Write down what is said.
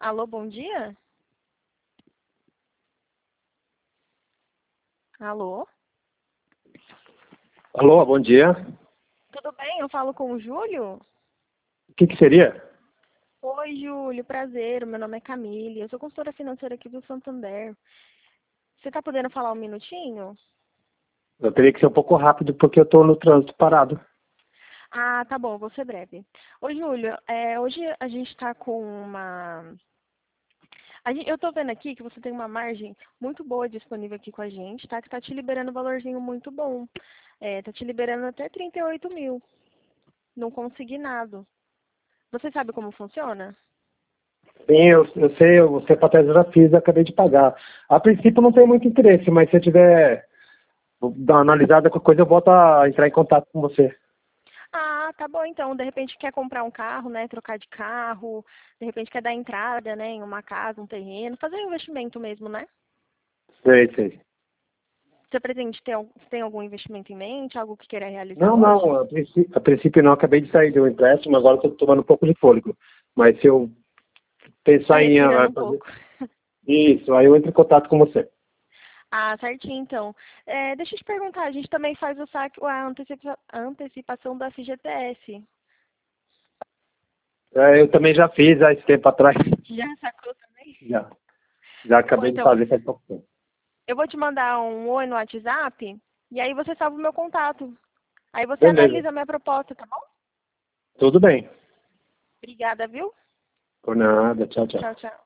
Alô, bom dia? Alô? Alô, bom dia. Tudo bem? Eu falo com o Júlio? O que seria? Oi, Júlio, prazer. Meu nome é Camille. Eu sou consultora financeira aqui do Santander. Você tá podendo falar um minutinho? Eu teria que ser um pouco rápido porque eu estou no trânsito parado. Ah, tá bom, vou ser breve. Oi, Júlio, hoje a gente está com uma... eu tô vendo aqui que você tem uma margem muito boa disponível aqui com a gente, tá? Que tá te liberando um valorzinho muito bom. Tá te liberando até 38 mil. Não consignado. Você sabe como funciona? Sim, eu sei, você para já fiz, eu acabei de pagar. A princípio não tenho muito interesse, mas se eu tiver dar uma analisada com a coisa, eu volto a entrar em contato com você. Ah, tá bom então. De repente quer comprar um carro, né? Trocar de carro, de repente quer dar entrada, né? Em uma casa, um terreno, fazer um investimento mesmo, né? Sei. Você pretende ter, tem algum investimento em mente, algo que queira realizar hoje? Não, a princípio não, acabei de sair de um empréstimo, agora estou tomando um pouco de fôlego. Mas se eu Tá pensar em respirando um fazer pouco. isso, aí eu entro em contato com você. Ah, certinho então. Deixa eu te perguntar, a gente também faz o saque, a antecipação da FGTS. Eu também já fiz há esse tempo atrás. Já sacou também? Já. Já Tá bom, acabei de então. fazer faz pouco tempo. Eu vou te mandar um oi no WhatsApp e aí você salva o meu contato. Aí você Beleza. analisa a minha proposta, tá bom? Tudo bem. Obrigada, viu? Por nada. Tchau. Tchau, tchau.